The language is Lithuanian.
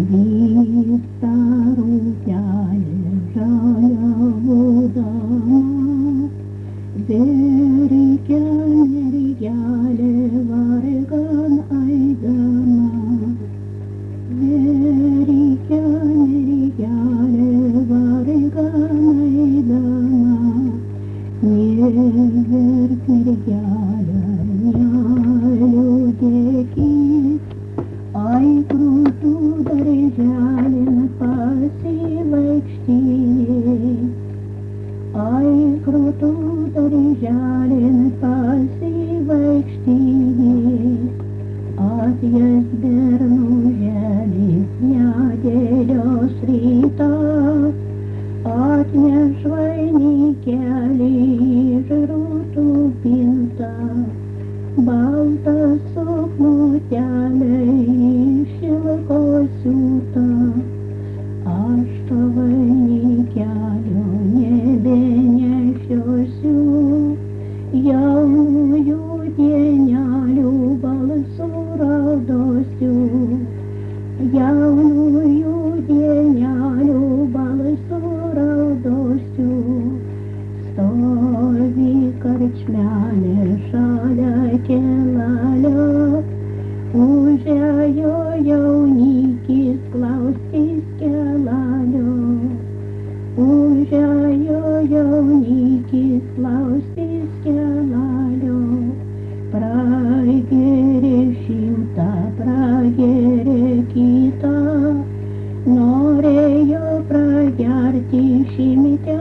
Vyksta rūtelė žaliavudama, verkia mergelė vargan eidama. Verkia mergelė vargan eidama, neverk mergelė, neliūdėkit. Ai, krūtų darželin pasivaikštėjai, ai, krūtų darželin pasivaikštėjai, atjas bernuželis nedėlios rytą, atneš vainikėlį iš rūtų pintą. Balta suknutėlė iš šilko siūta, aš to vainikelio nebenešiosiu, jaunųjų dienelių balsų raudosiu, jaunųjų dienelių balsų raudosiu. Stovi karčmelė šalia kelelio, užėjo jaunikis klausys kelelio, užėjo jaunikis klausys kelelio. Prageria šimtą, prageria kitą, norėjo pragerti šimtą